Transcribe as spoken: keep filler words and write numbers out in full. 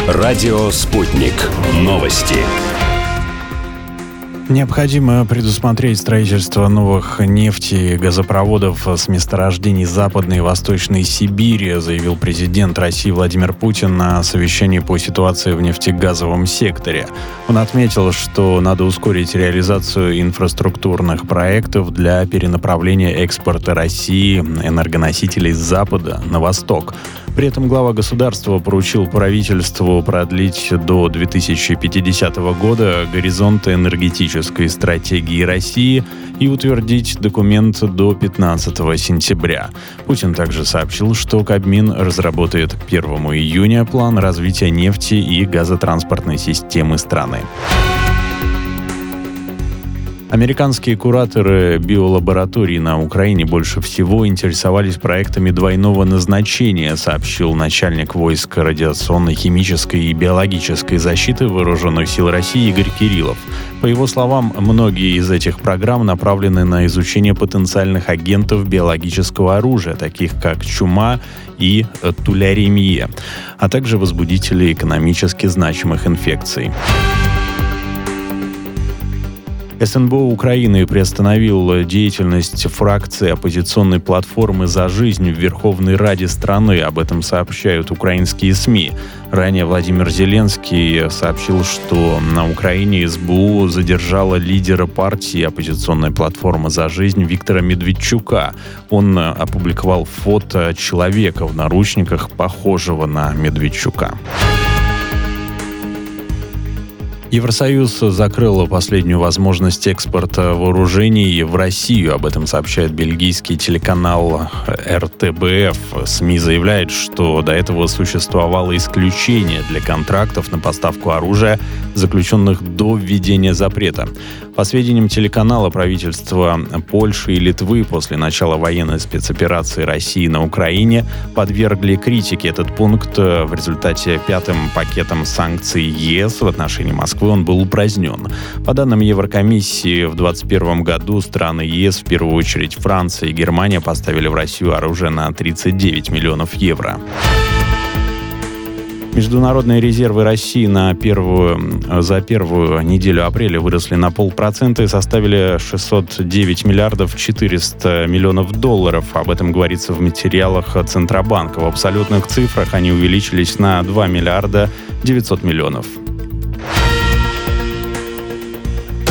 Радио «Спутник». Новости. Необходимо предусмотреть строительство новых нефти и газопроводов с месторождений Западной и Восточной Сибири, заявил президент России Владимир Путин на совещании по ситуации в нефтегазовом секторе. Он отметил, что надо ускорить реализацию инфраструктурных проектов для перенаправления экспорта России энергоносителей с Запада на Восток. При этом глава государства поручил правительству продлить до две тысячи пятидесятого года горизонты энергетической стратегии России и утвердить документ до пятнадцатого сентября. Путин также сообщил, что Кабмин разработает к первому июня план развития нефти и газотранспортной системы страны. Американские кураторы биолабораторий на Украине больше всего интересовались проектами двойного назначения, сообщил начальник войск радиационной, химической и биологической защиты Вооруженных сил России Игорь Кириллов. По его словам, многие из этих программ направлены на изучение потенциальных агентов биологического оружия, таких как чума и туляремия, а также возбудителей экономически значимых инфекций. эс эн бэ о Украины приостановил деятельность фракции оппозиционной платформы «За жизнь» в Верховной Раде страны. Об этом сообщают украинские СМИ. Ранее Владимир Зеленский сообщил, что на Украине эс бэ о задержала лидера партии оппозиционная платформа «За жизнь» Виктора Медведчука. Он опубликовал фото человека в наручниках, похожего на Медведчука. Евросоюз закрыл последнюю возможность экспорта вооружений в Россию. Об этом сообщает бельгийский телеканал эр тэ бэ эф. СМИ заявляет, что до этого существовало исключение для контрактов на поставку оружия, заключенных до введения запрета. По сведениям телеканала, правительства Польши и Литвы после начала военной спецоперации России на Украине подвергли критике этот пункт. В результате пятым пакетом санкций е эс в отношении Москвы он был упразднен. По данным Еврокомиссии, в двадцать первом году страны е эс, в первую очередь Франция и Германия, поставили в Россию оружие на тридцать девять миллионов евро. Международные резервы России на первую, за первую неделю апреля выросли на полпроцента и составили шестьсот девять миллиардов четыреста миллионов долларов. Об этом говорится в материалах Центробанка. В абсолютных цифрах они увеличились на два миллиарда девятьсот миллионов.